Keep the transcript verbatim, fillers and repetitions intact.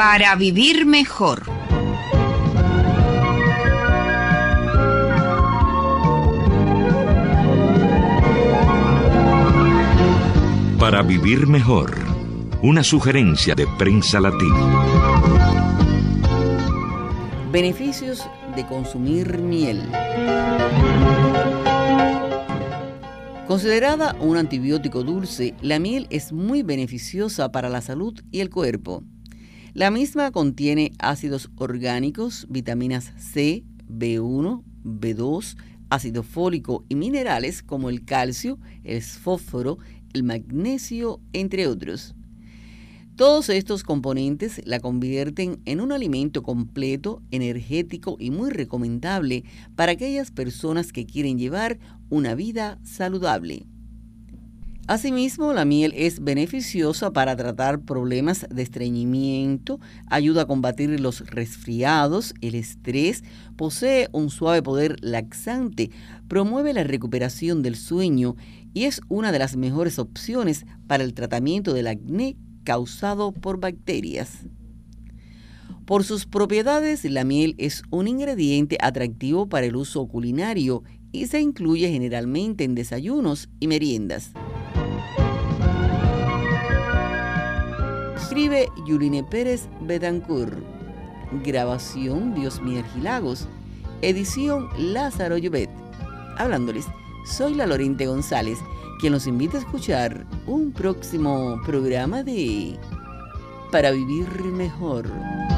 Para vivir mejor. Para vivir mejor. Una sugerencia de Prensa Latina. Beneficios de consumir miel. Considerada un antibiótico dulce, la miel es muy beneficiosa para la salud y el cuerpo. La misma contiene ácidos orgánicos, vitaminas C, B uno, B dos, ácido fólico y minerales como el calcio, el fósforo, el magnesio, entre otros. Todos estos componentes la convierten en un alimento completo, energético y muy recomendable para aquellas personas que quieren llevar una vida saludable. Asimismo, la miel es beneficiosa para tratar problemas de estreñimiento, ayuda a combatir los resfriados, el estrés, posee un suave poder laxante, promueve la recuperación del sueño y es una de las mejores opciones para el tratamiento del acné causado por bacterias. Por sus propiedades, la miel es un ingrediente atractivo para el uso culinario y se incluye generalmente en desayunos y meriendas. Escribe Yuline Pérez Betancourt. Grabación Diosmí Argilagos. Edición Lázaro Llobet. Hablándoles, soy la Lorente González, quien los invita a escuchar un próximo programa de Para Vivir Mejor.